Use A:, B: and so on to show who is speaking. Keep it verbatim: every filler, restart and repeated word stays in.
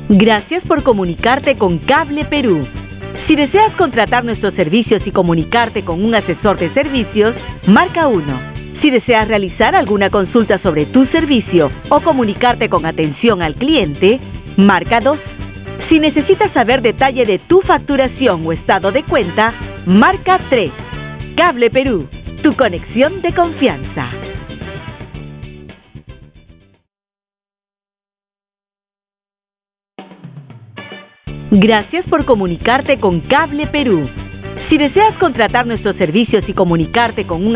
A: Gracias por comunicarte con Cable Perú. Si deseas contratar nuestros servicios y comunicarte con un asesor de servicios, marca uno. Si deseas realizar alguna consulta sobre tu servicio o comunicarte con atención al cliente, marca dos. Si necesitas saber detalle de tu facturación o estado de cuenta, marca tres. Cable Perú, tu conexión de confianza. Gracias por comunicarte con Cable Perú. Si deseas contratar nuestros servicios y comunicarte con un